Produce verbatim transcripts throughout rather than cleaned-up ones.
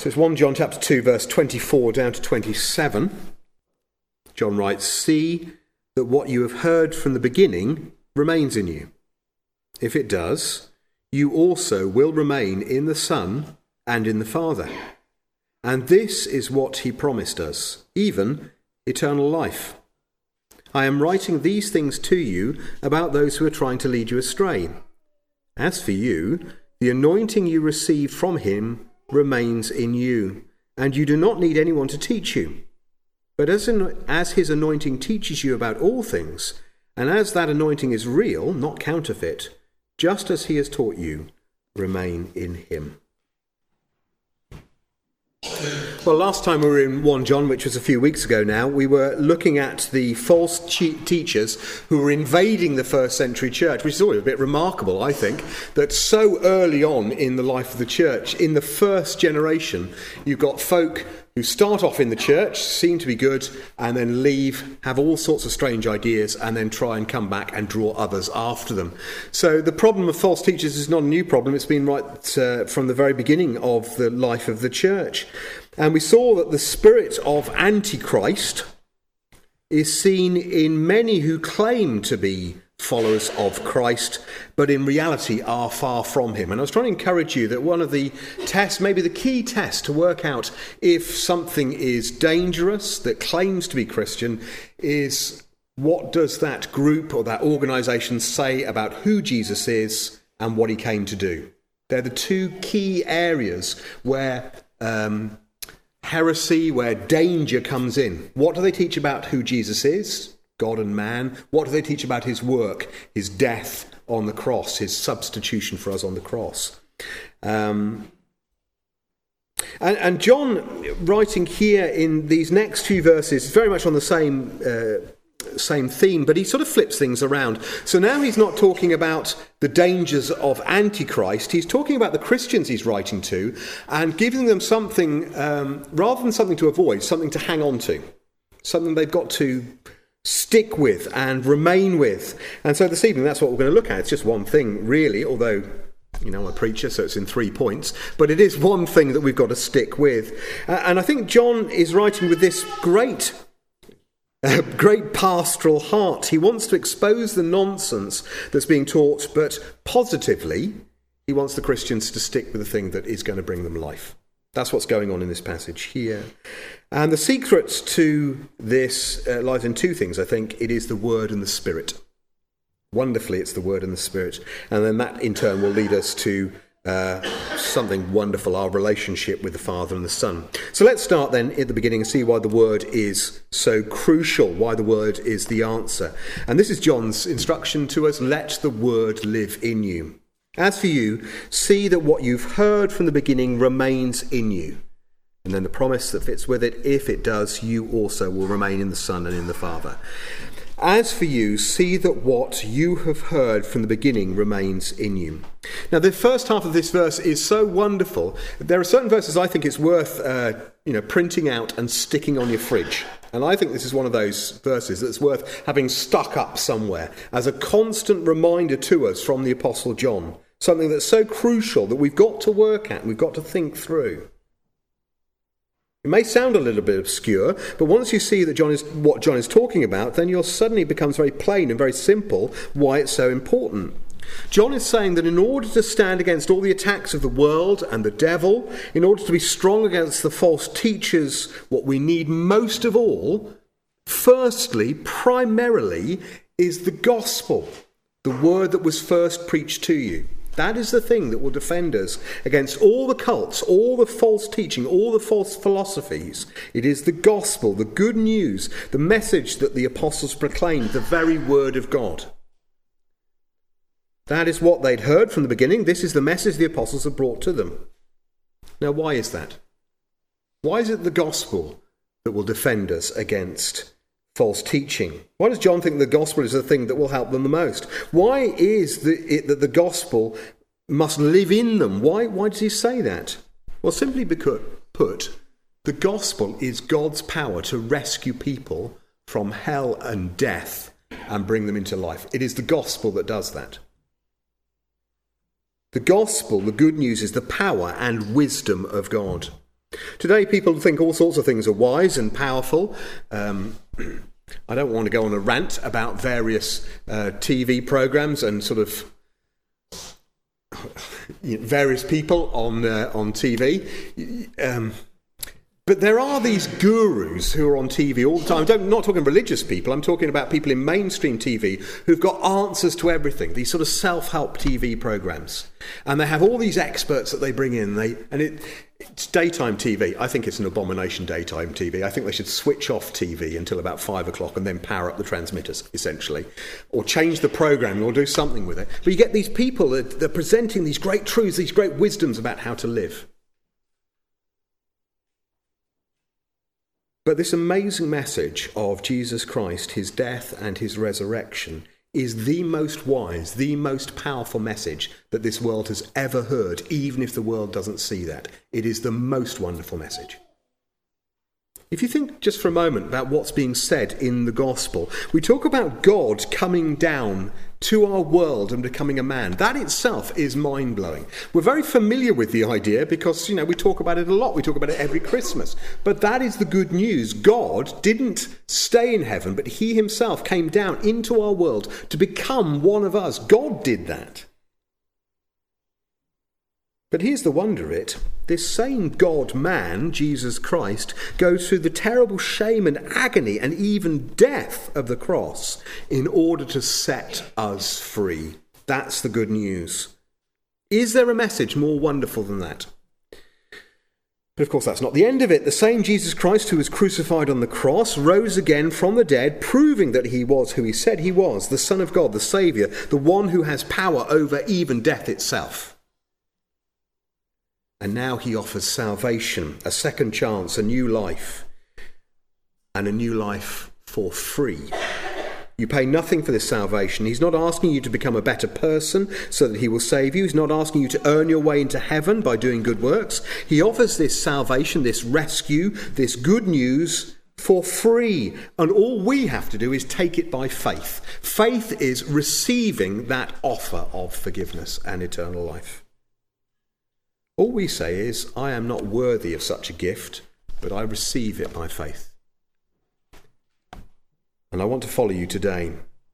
So it's First John chapter two, verse twenty-four down to twenty-seven. John writes, "See that what you have heard from the beginning remains in you. If it does, you also will remain in the Son and in the Father. And this is what he promised us, even eternal life. I am writing these things to you about those who are trying to lead you astray. As for you, the anointing you received from him remains in you, and you do not need anyone to teach you. But as, an, as his anointing teaches you about all things, and as that anointing is real, not counterfeit, just as he has taught you, remain in him." Well, last time we were in First John, which was a few weeks ago now, we were looking at the false teachers who were invading the first century church, which is always a bit remarkable, I think, that so early on in the life of the church, in the first generation, you've got folk who start off in the church, seem to be good, and then leave, have all sorts of strange ideas, and then try and come back and draw others after them. So the problem of false teachers is not a new problem. It's been right uh, from the very beginning of the life of the church. And we saw that the spirit of Antichrist is seen in many who claim to be followers of Christ, but in reality are far from him. And I was trying to encourage you that one of the tests, maybe the key test to work out if something is dangerous that claims to be Christian, is what does that group or that organisation say about who Jesus is and what he came to do. They're the two key areas where um, heresy, where danger comes in. What do they teach about who Jesus is? God and man. What do they teach about his work, his death on the cross, his substitution for us on the cross? Um, and, and John, writing here in these next few verses, is very much on the same uh, same theme, but he sort of flips things around. So now he's not talking about the dangers of Antichrist. He's talking about the Christians he's writing to and giving them something, um, rather than something to avoid, something to hang on to, something they've got to stick with and remain with. And so this evening, that's what we're going to look at. It's just one thing, really, although, you know, I'm a preacher, so it's in three points. But it is one thing that we've got to stick with. Uh, and I think John is writing with this great, uh, great pastoral heart. He wants to expose the nonsense that's being taught, but positively, he wants the Christians to stick with the thing that is going to bring them life. That's what's going on in this passage here. And the secret to this uh, lies in two things, I think. It is the Word and the Spirit. Wonderfully, it's the Word and the Spirit. And then that, in turn, will lead us to uh, something wonderful, our relationship with the Father and the Son. So let's start then at the beginning and see why the Word is so crucial, why the Word is the answer. And this is John's instruction to us: let the Word live in you. As for you, see that what you've heard from the beginning remains in you. And then the promise that fits with it: if it does, you also will remain in the Son and in the Father. As for you, see that what you have heard from the beginning remains in you. Now, the first half of this verse is so wonderful. There are certain verses I think it's worth uh, you know, printing out and sticking on your fridge. And I think this is one of those verses that's worth having stuck up somewhere as a constant reminder to us from the Apostle John. Something that's so crucial that we've got to work at, we've got to think through. It may sound a little bit obscure, but once you see that John is what John is talking about, then you'll suddenly becomes very plain and very simple why it's so important. John is saying that in order to stand against all the attacks of the world and the devil, in order to be strong against the false teachers, what we need most of all, firstly, primarily, is the gospel, the word that was first preached to you. That is the thing that will defend us against all the cults, all the false teaching, all the false philosophies. It is the gospel, the good news, the message that the apostles proclaimed, the very word of God. That is what they'd heard from the beginning. This is the message the apostles have brought to them. Now, why is that? Why is it the gospel that will defend us against false teaching? Why does John think the gospel is the thing that will help them the most? Why is the, it that the gospel must live in them? Why, why does he say that? Well, simply because, put, the gospel is God's power to rescue people from hell and death and bring them into life. It is the gospel that does that. The gospel, the good news, is the power and wisdom of God. Today people think all sorts of things are wise and powerful. Um, I don't want to go on a rant about various uh, T V programs and sort of various people on uh, on T V. Um, but there are these gurus who are on T V all the time. I'm not talking religious people. I'm talking about people in mainstream T V who've got answers to everything. These sort of self-help T V programs, and they have all these experts that they bring in. They and it, it's daytime T V. I think it's an abomination. Daytime T V. I think they should switch off T V until about five o'clock and then power up the transmitters, essentially, or change the programming or do something with it. But you get these people that they're presenting these great truths, these great wisdoms about how to live. But this amazing message of Jesus Christ, his death and his resurrection, is the most wise, the most powerful message that this world has ever heard, even if the world doesn't see that. It is the most wonderful message. If you think just for a moment about what's being said in the gospel, we talk about God coming down to our world and becoming a man. That itself is mind-blowing. We're very familiar with the idea because, you know, we talk about it a lot. We talk about it every Christmas. But that is the good news. God didn't stay in heaven, but he himself came down into our world to become one of us. God did that. But here's the wonder of it. This same God-man, Jesus Christ, goes through the terrible shame and agony and even death of the cross in order to set us free. That's the good news. Is there a message more wonderful than that? But of course, that's not the end of it. The same Jesus Christ who was crucified on the cross rose again from the dead, proving that he was who he said he was, the Son of God, the Saviour, the one who has power over even death itself. And now he offers salvation, a second chance, a new life, and a new life for free. You pay nothing for this salvation. He's not asking you to become a better person so that he will save you. He's not asking you to earn your way into heaven by doing good works. He offers this salvation, this rescue, this good news for free. And all we have to do is take it by faith. Faith is receiving that offer of forgiveness and eternal life. All we say is, I am not worthy of such a gift, but I receive it by faith. And I want to follow you today.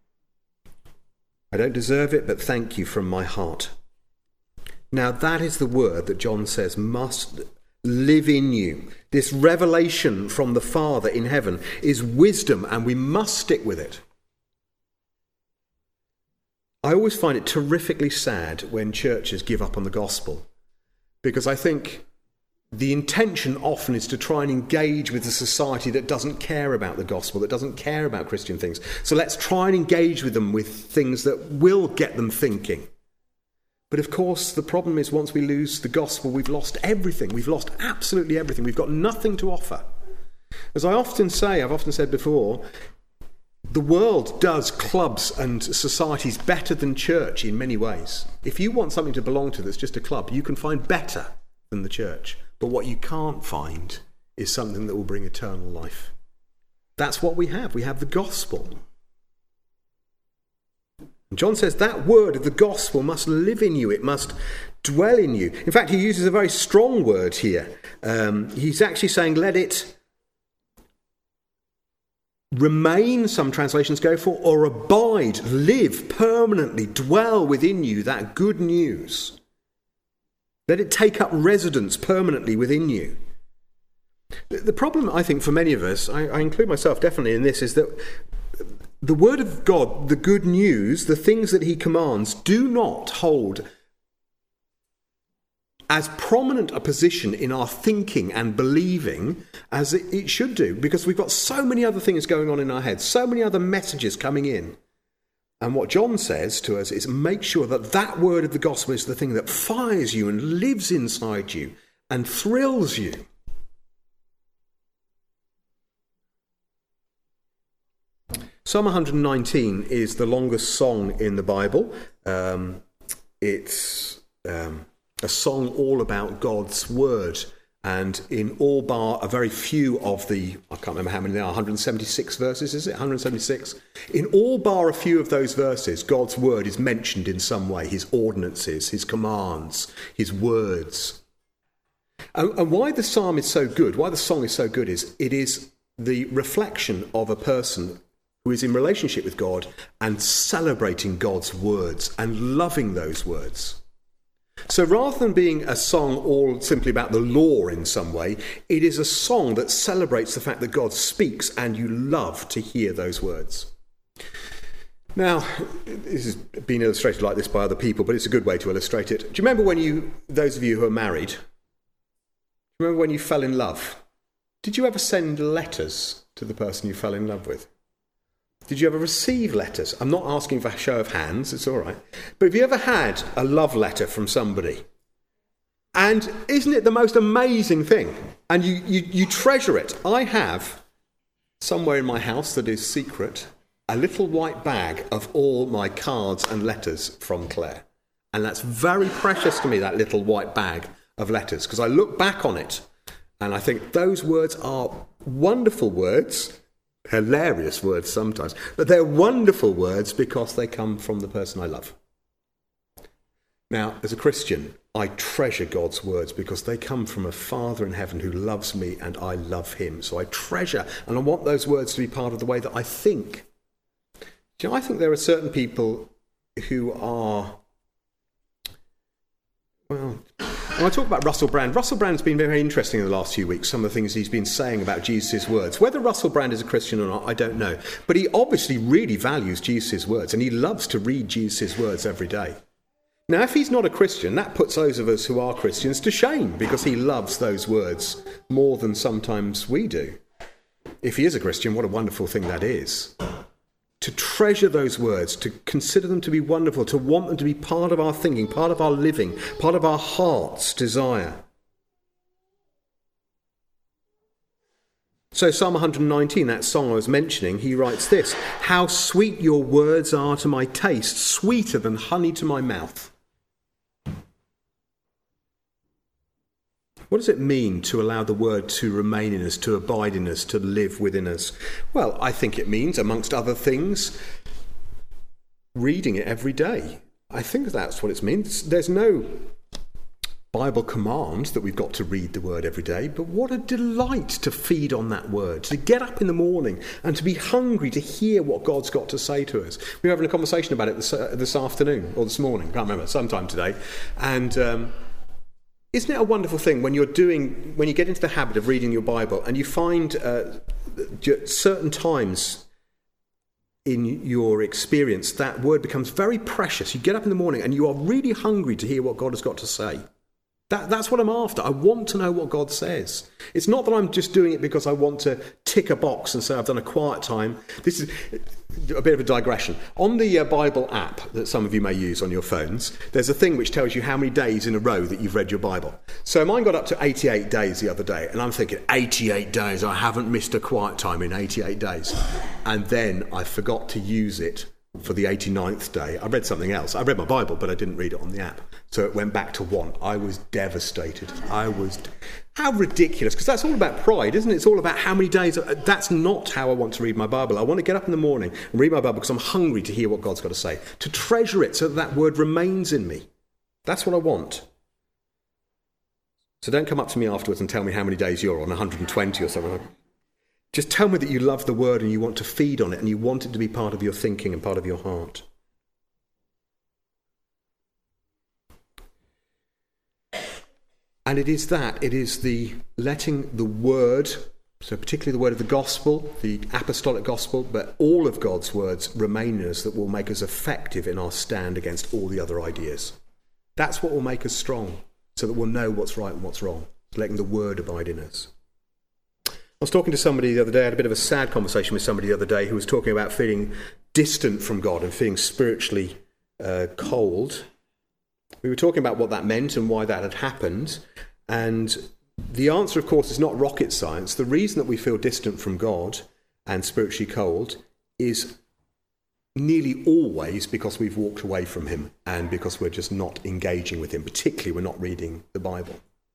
I don't deserve it, but thank you from my heart. Now that is the word that John says must live in you. This revelation from the Father in heaven is wisdom, and we must stick with it. I always find it terrifically sad when churches give up on the gospel. Because I think the intention often is to try and engage with a society that doesn't care about the gospel, that doesn't care about Christian things. So let's try and engage with them with things that will get them thinking. But of course, the problem is once we lose the gospel, we've lost everything. We've lost absolutely everything. We've got nothing to offer. As I often say, I've often said before, the world does clubs and societies better than church in many ways. If you want something to belong to that's just a club, you can find better than the church. But what you can't find is something that will bring eternal life. That's what we have. We have the gospel. And John says that word of the gospel must live in you. It must dwell in you. In fact, he uses a very strong word here. Um, he's actually saying, let it remain, some translations go for, or abide, live permanently, dwell within you, that good news. Let it take up residence permanently within you. The problem, I think, for many of us, I, I include myself definitely in this, is that the word of God, the good news, the things that he commands, do not hold as prominent a position in our thinking and believing as it, it should do, because we've got so many other things going on in our heads, so many other messages coming in. And what John says to us is make sure that that word of the gospel is the thing that fires you and lives inside you and thrills you. Psalm one nineteen is the longest song in the Bible. Um, it's um, a song all about God's word. And in all bar a very few of the, I can't remember how many there are, one hundred seventy-six verses, is it? one hundred seventy-six? In all bar a few of those verses, God's word is mentioned in some way, his ordinances, his commands, his words. And, and why the psalm is so good, why the song is so good, is it is the reflection of a person who is in relationship with God and celebrating God's words and loving those words. So rather than being a song all simply about the law in some way, it is a song that celebrates the fact that God speaks and you love to hear those words. Now, this has been illustrated like this by other people, but it's a good way to illustrate it. Do you remember when you, those of you who are married, do you remember when you fell in love? Did you ever send letters to the person you fell in love with? Did you ever receive letters? I'm not asking for a show of hands, it's all right. But have you ever had a love letter from somebody? And isn't it the most amazing thing? And you, you, you treasure it. I have, somewhere in my house that is secret, a little white bag of all my cards and letters from Claire. And that's very precious to me, that little white bag of letters, because I look back on it and I think those words are wonderful words, hilarious words sometimes, but they're wonderful words because they come from the person I love. Now, as a Christian, I treasure God's words because they come from a Father in heaven who loves me and I love him. So I treasure, and I want those words to be part of the way that I think. Do you know, I think there are certain people who are, well, when I talk about Russell Brand, Russell Brand's been very interesting in the last few weeks, some of the things he's been saying about Jesus' words. Whether Russell Brand is a Christian or not, I don't know. But he obviously really values Jesus' words, and he loves to read Jesus' words every day. Now, if he's not a Christian, that puts those of us who are Christians to shame, because he loves those words more than sometimes we do. If he is a Christian, what a wonderful thing that is. To treasure those words, to consider them to be wonderful, to want them to be part of our thinking, part of our living, part of our heart's desire. So Psalm one nineteen, that song I was mentioning, he writes this: "How sweet your words are to my taste, sweeter than honey to my mouth." What does it mean to allow the word to remain in us, to abide in us, to live within us? Well, I think it means, amongst other things, reading it every day. I think that's what it means. There's no Bible command that we've got to read the word every day, but what a delight to feed on that word, to get up in the morning and to be hungry to hear what God's got to say to us. We were having a conversation about it this, uh, this afternoon, or this morning, can't remember, sometime today, and Um, isn't it a wonderful thing when you're doing, when you get into the habit of reading your Bible and you find uh, certain times in your experience that word becomes very precious. You get up in the morning and you are really hungry to hear what God has got to say. That, that's what I'm after. I want to know what God says. It's not that I'm just doing it because I want to tick a box and say I've done a quiet time. This is a bit of a digression. On the uh, Bible app that some of you may use on your phones, there's a thing which tells you how many days in a row that you've read your Bible. So mine got up to eighty-eight days the other day, and I'm thinking, eighty-eight days, I haven't missed a quiet time in eighty-eight days. And then I forgot to use it for the eighty-ninth day. I read something else. I read my Bible, but I didn't read it on the app. So it went back to one. I was devastated. I was... How ridiculous, because that's all about pride, isn't it? It's all about how many days... That's not how I want to read my Bible. I want to get up in the morning and read my Bible because I'm hungry to hear what God's got to say, to treasure it so that that word remains in me. That's what I want. So don't come up to me afterwards and tell me how many days you're on, one hundred twenty or something. Just tell me that you love the word and you want to feed on it and you want it to be part of your thinking and part of your heart. And it is that, it is the letting the word, so particularly the word of the gospel, the apostolic gospel, but all of God's words remain in us that will make us effective in our stand against all the other ideas. That's what will make us strong, so that we'll know what's right and what's wrong, letting the word abide in us. I was talking to somebody the other day, I had a bit of a sad conversation with somebody the other day who was talking about feeling distant from God and feeling spiritually uh, cold. We were talking about what that meant and why that had happened. And the answer, of course, is not rocket science. The reason that we feel distant from God and spiritually cold is nearly always because we've walked away from him and because we're just not engaging with him, particularly we're not reading the Bible.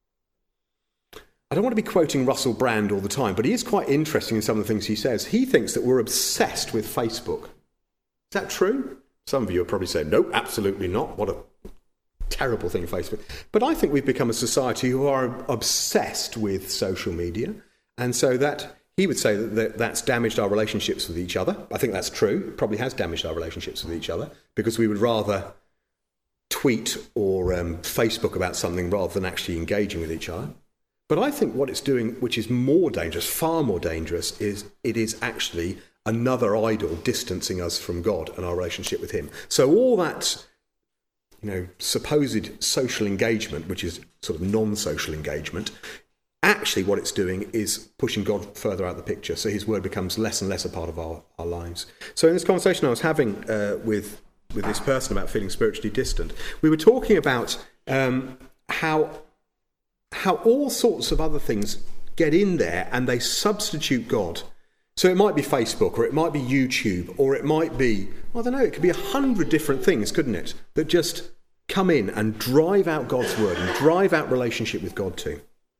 I don't want to be quoting Russell Brand all the time, but he is quite interesting in some of the things he says. He thinks that we're obsessed with Facebook. Is that true? Some of you are probably saying, no, absolutely not. What a terrible thing, Facebook. But I think we've become a society who are obsessed with social media. And so that, he would say that, that that's damaged our relationships with each other. I think that's true. It probably has damaged our relationships with each other because we would rather tweet or um, Facebook about something rather than actually engaging with each other. But I think what it's doing, which is more dangerous, far more dangerous, is it is actually another idol distancing us from God and our relationship with him. So all that, you know, supposed social engagement, which is sort of non-social engagement, actually what it's doing is pushing God further out of the picture. So his word becomes less and less a part of our, our lives. So in this conversation I was having uh, with, with this person about feeling spiritually distant, we were talking about um, how... how all sorts of other things get in there and they substitute God. So it might be Facebook, or it might be YouTube, or it might be, I don't know, it could be a hundred different things, couldn't it, that just come in and drive out God's word and drive out relationship with God too.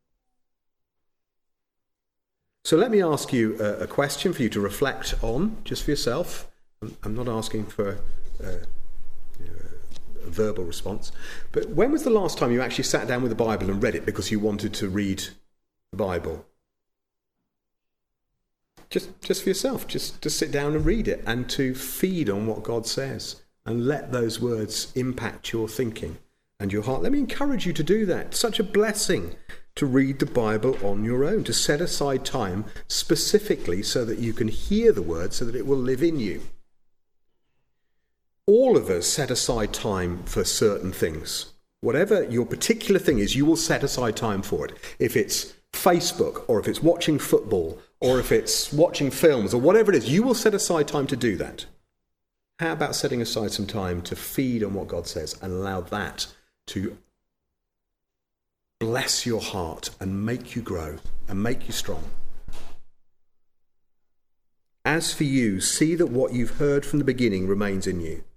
So let me ask you a, a question for you to reflect on, just for yourself. I'm, I'm not asking for uh, you know, a verbal response. But when was the last time you actually sat down with the Bible and read it because you wanted to read the Bible? Just, just for yourself, just to sit down and read it and to feed on what God says and let those words impact your thinking and your heart. Let me encourage you to do that. It's such a blessing to read the Bible on your own, to set aside time specifically so that you can hear the word so that it will live in you. All of us set aside time for certain things. Whatever your particular thing is, you will set aside time for it. If it's Facebook, or if it's watching football, or if it's watching films, or whatever it is, you will set aside time to do that. How about setting aside some time to feed on what God says and allow that to bless your heart and make you grow and make you strong? As for you, see that what you've heard from the beginning remains in you.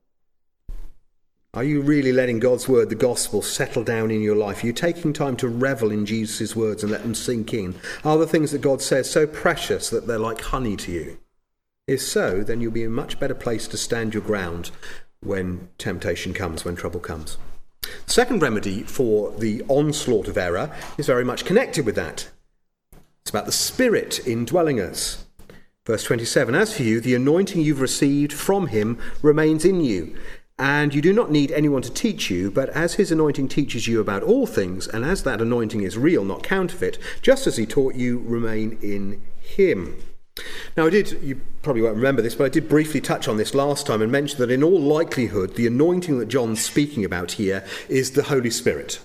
Are you really letting God's word, the gospel, settle down in your life? Are you taking time to revel in Jesus' words and let them sink in? Are the things that God says so precious that they're like honey to you? If so, then you'll be in a much better place to stand your ground when temptation comes, when trouble comes. The second remedy for the onslaught of error is very much connected with that. It's about the Spirit indwelling us. Verse twenty-seven, as for you, the anointing you've received from him remains in you. And you do not need anyone to teach you, but as his anointing teaches you about all things, and as that anointing is real, not counterfeit, just as he taught you, remain in him. Now, I did, you probably won't remember this, but I did briefly touch on this last time and mention that in all likelihood, the anointing that John's speaking about here is the Holy Spirit.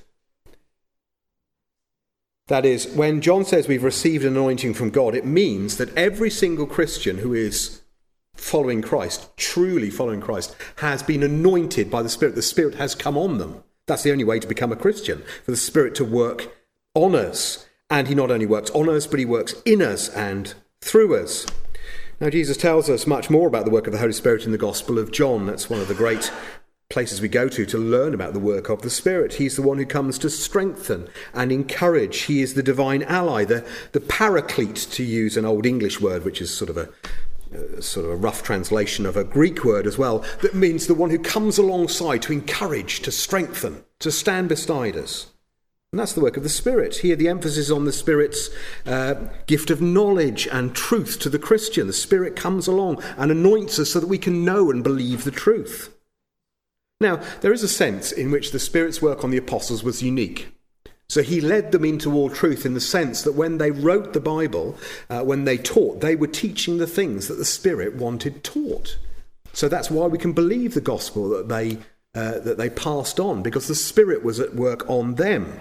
That is, when John says we've received an anointing from God, it means that every single Christian who is following Christ, truly following Christ, has been anointed by the Spirit. The Spirit has come on them. That's the only way to become a Christian, for the Spirit to work on us. And he not only works on us, but he works in us and through us. Now, Jesus tells us much more about the work of the Holy Spirit in the Gospel of John. That's one of the great places we go to to learn about the work of the Spirit. He's the one who comes to strengthen and encourage. He is the divine ally, the, the paraclete, to use an old English word, which is sort of a Uh, sort of a rough translation of a Greek word as well, that means the one who comes alongside to encourage, to strengthen, to stand beside us. And that's the work of the Spirit. Here the emphasis on the Spirit's uh, gift of knowledge and truth to the Christian. The Spirit comes along and anoints us so that we can know and believe the truth. Now, there is a sense in which the Spirit's work on the apostles was unique. So he led them into all truth in the sense that when they wrote the Bible, uh, when they taught, they were teaching the things that the Spirit wanted taught. So that's why we can believe the gospel that they uh, that they passed on, because the Spirit was at work on them.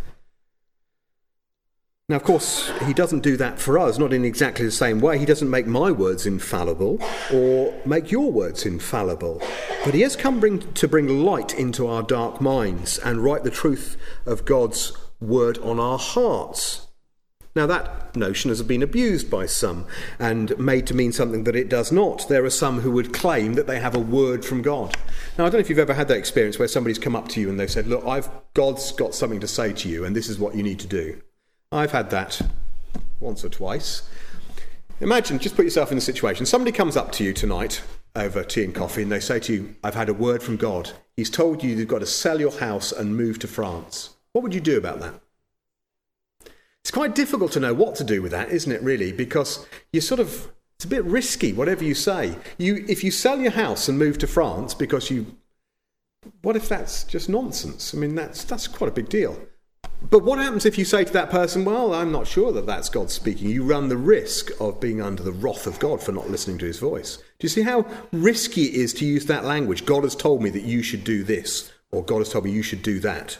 Now, of course, he doesn't do that for us, not in exactly the same way. He doesn't make my words infallible or make your words infallible. But he has come bring, to bring light into our dark minds and write the truth of God's word on our hearts. Now, that notion has been abused by some and made to mean something that it does not. There are some who would claim that they have a word from God. Now, I don't know if you've ever had that experience where somebody's come up to you and they've said, look, I've God's got something to say to you and this is what you need to do. I've had that once or twice. Imagine, just put yourself in the situation. Somebody comes up to you tonight over tea and coffee and they say to you, I've had a word from God. He's told you you've got to sell your house and move to France. What would you do about that? It's quite difficult to know what to do with that, isn't it, really? Because you're sort of, it's a bit risky, whatever you say. You, if you sell your house and move to France because you, what if that's just nonsense? I mean, that's that's quite a big deal. But what happens if you say to that person, well, I'm not sure that that's God speaking? You run the risk of being under the wrath of God for not listening to his voice. Do you see how risky it is to use that language? God has told me that you should do this, or God has told me you should do that.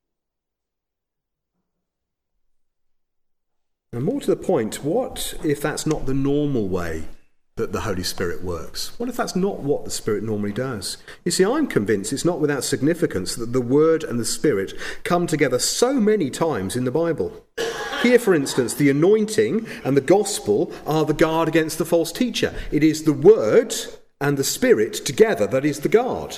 And more to the point, what if that's not the normal way that the Holy Spirit works? What if that's not what the Spirit normally does? You see, I'm convinced it's not without significance that the Word and the Spirit come together so many times in the Bible. Here, for instance, the anointing and the gospel are the guard against the false teacher. It is the Word and the Spirit together that is the guard.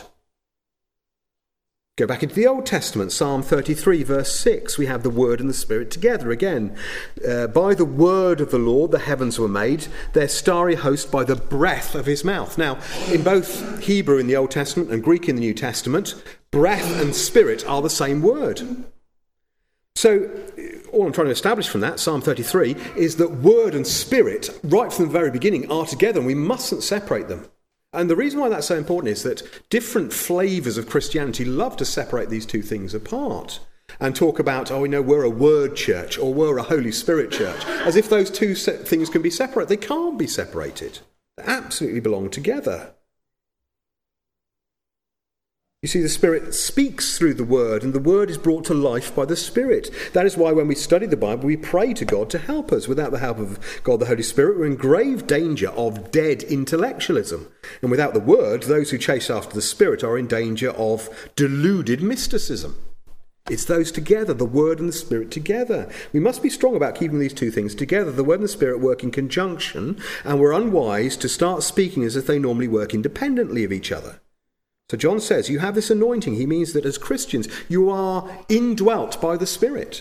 Go back into the Old Testament, Psalm thirty-three, verse six. We have the Word and the Spirit together again. Uh, by the word of the Lord the heavens were made, their starry host by the breath of his mouth. Now, in both Hebrew in the Old Testament and Greek in the New Testament, breath and spirit are the same word. So, all I'm trying to establish from that, Psalm thirty-three, is that word and spirit, right from the very beginning, are together and we mustn't separate them. And the reason why that's so important is that different flavours of Christianity love to separate these two things apart and talk about, oh, we know we're a word church or we're a Holy Spirit church, as if those two things can be separate. They can't be separated. They absolutely belong together. You see, the Spirit speaks through the Word, and the Word is brought to life by the Spirit. That is why when we study the Bible, we pray to God to help us. Without the help of God the Holy Spirit, we're in grave danger of dead intellectualism. And without the Word, those who chase after the Spirit are in danger of deluded mysticism. It's those together, the Word and the Spirit together. We must be strong about keeping these two things together. The Word and the Spirit work in conjunction, and we're unwise to start speaking as if they normally work independently of each other. So John says, you have this anointing. He means that as Christians, you are indwelt by the Spirit.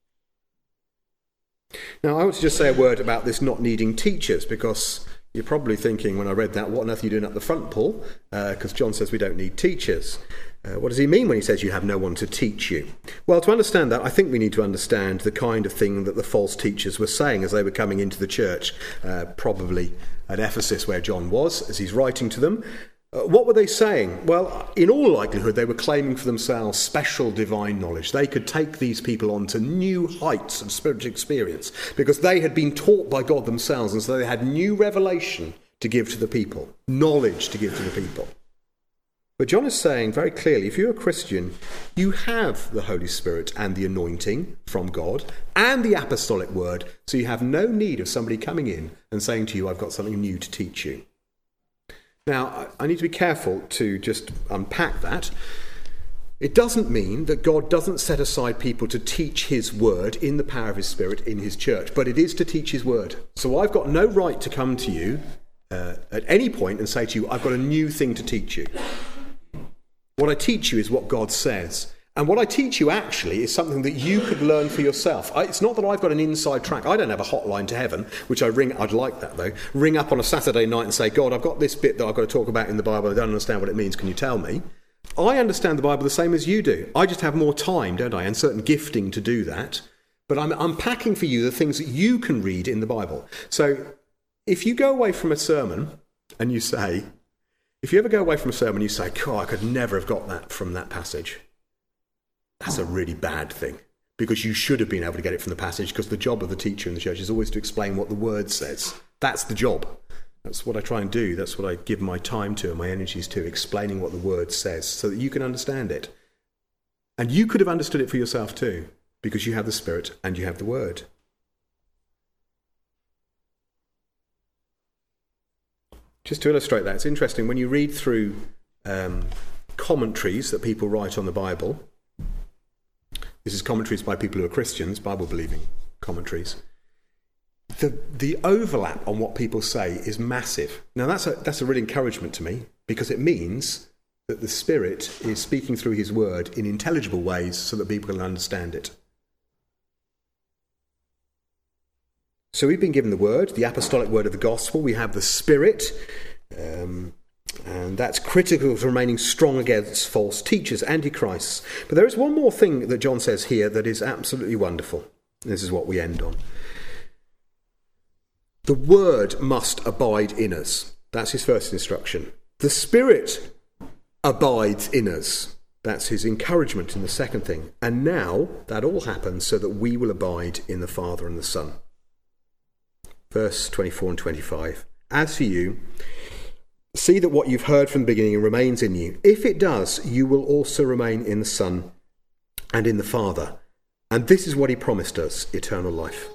Now, I want to just say a word about this not needing teachers, because you're probably thinking when I read that, what on earth are you doing up the front, Paul? Because uh, John says we don't need teachers. Uh, what does he mean when he says you have no one to teach you? Well, to understand that, I think we need to understand the kind of thing that the false teachers were saying as they were coming into the church, uh, probably at Ephesus where John was, as he's writing to them. Uh, what were they saying? Well, in all likelihood, they were claiming for themselves special divine knowledge. They could take these people on to new heights of spiritual experience because they had been taught by God themselves, and so they had new revelation to give to the people, knowledge to give to the people. But John is saying very clearly, if you're a Christian, you have the Holy Spirit and the anointing from God and the apostolic word, so you have no need of somebody coming in and saying to you, I've got something new to teach you. Now, I need to be careful to just unpack that. It doesn't mean that God doesn't set aside people to teach his word in the power of his Spirit in his church, but it is to teach his word. So I've got no right to come to you uh, at any point and say to you, I've got a new thing to teach you. What I teach you is what God says. And what I teach you actually is something that you could learn for yourself. I, it's not that I've got an inside track. I don't have a hotline to heaven, which I ring, I'd like that though, ring up on a Saturday night and say, God, I've got this bit that I've got to talk about in the Bible. I don't understand what it means. Can you tell me? I understand the Bible the same as you do. I just have more time, don't I, and certain gifting to do that. But I'm unpacking for you the things that you can read in the Bible. So if you go away from a sermon and you say, if you ever go away from a sermon and you say, God, I could never have got that from that passage, that's a really bad thing, because you should have been able to get it from the passage, because the job of the teacher in the church is always to explain what the word says. That's the job. That's what I try and do. That's what I give my time to and my energies to, explaining what the word says so that you can understand it. And you could have understood it for yourself too, because you have the Spirit and you have the word. Just to illustrate that, it's interesting when you read through um, commentaries that people write on the Bible. This is commentaries by people who are Christians, Bible-believing commentaries. The the overlap on what people say is massive. Now that's a that's a real encouragement to me, because it means that the Spirit is speaking through his word in intelligible ways so that people can understand it. So we've been given the word, the apostolic word of the gospel. We have the Spirit, um, and that's critical to remaining strong against false teachers, antichrists. But there is one more thing that John says here that is absolutely wonderful. This is what we end on. The word must abide in us. That's his first instruction. The Spirit abides in us. That's his encouragement in the second thing. And now that all happens so that we will abide in the Father and the Son. Verse twenty-four and twenty-five. As for you, see that what you've heard from the beginning remains in you. If it does, you will also remain in the Son and in the Father. And this is what he promised us, eternal life.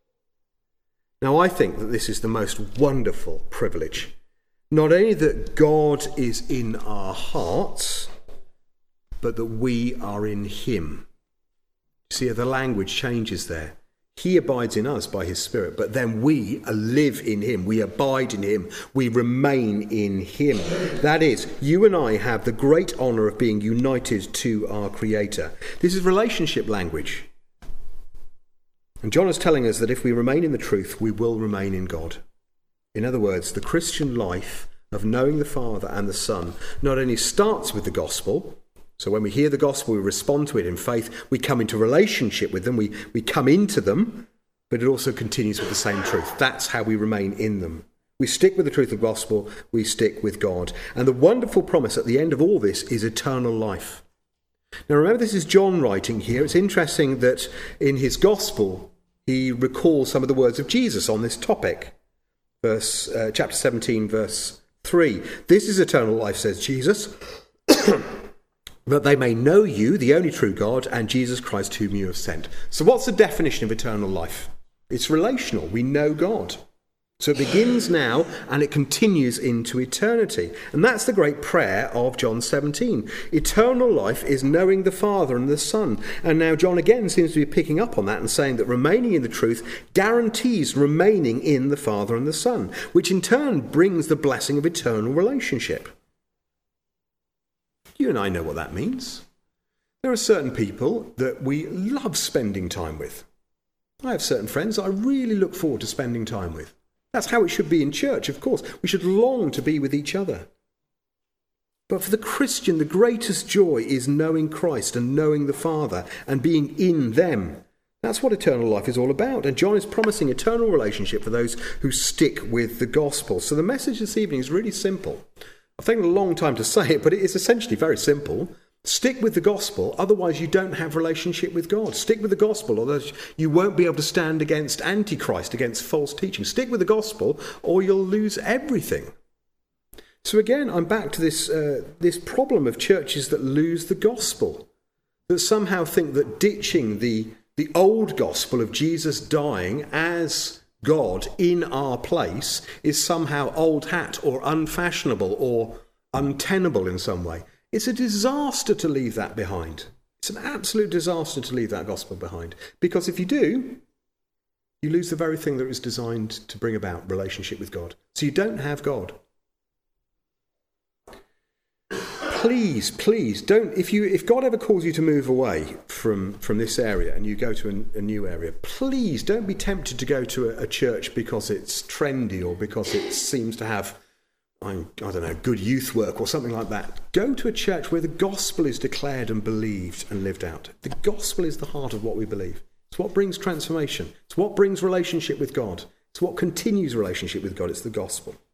Now, I think that this is the most wonderful privilege. Not only that God is in our hearts, but that we are in him. See, the language changes there. He abides in us by his Spirit, but then we live in him. We abide in him. We remain in him. That is, you and I have the great honour of being united to our Creator. This is relationship language. And John is telling us that if we remain in the truth, we will remain in God. In other words, the Christian life of knowing the Father and the Son not only starts with the gospel. So when we hear the gospel, we respond to it in faith. We come into relationship with them. We, we come into them, but it also continues with the same truth. That's how we remain in them. We stick with the truth of the gospel. We stick with God. And the wonderful promise at the end of all this is eternal life. Now remember, this is John writing here. It's interesting that in his gospel, he recalls some of the words of Jesus on this topic. Verse, uh, chapter seventeen, verse three. This is eternal life, says Jesus. That they may know you, the only true God, and Jesus Christ whom you have sent. So what's the definition of eternal life? It's relational. We know God. So it begins now and it continues into eternity. And that's the great prayer of John seventeen. Eternal life is knowing the Father and the Son. And now John again seems to be picking up on that and saying that remaining in the truth guarantees remaining in the Father and the Son, which in turn brings the blessing of eternal relationship. You and I know what that means. There are certain people that we love spending time with. I have certain friends that I really look forward to spending time with. That's how it should be in church, of course. We should long to be with each other. But for the Christian, the greatest joy is knowing Christ and knowing the Father and being in them. That's what eternal life is all about. And John is promising eternal relationship for those who stick with the gospel. So the message this evening is really simple. I've taken a long time to say it, but it is essentially very simple. Stick with the gospel, otherwise you don't have relationship with God. Stick with the gospel, otherwise you won't be able to stand against Antichrist, against false teaching. Stick with the gospel, or you'll lose everything. So again, I'm back to this, uh, this problem of churches that lose the gospel, that somehow think that ditching the, the old gospel of Jesus dying as God in our place is somehow old hat or unfashionable or untenable in some way. It's a disaster to leave that behind. It's an absolute disaster to leave that gospel behind. Because if you do, you lose the very thing that was designed to bring about relationship with God. So you don't have God. Please, please don't, if you if God ever calls you to move away from, from this area and you go to a, a new area, please don't be tempted to go to a, a church because it's trendy or because it seems to have, I, I don't know, good youth work or something like that. Go to a church where the gospel is declared and believed and lived out. The gospel is the heart of what we believe. It's what brings transformation. It's what brings relationship with God. It's what continues relationship with God. It's the gospel.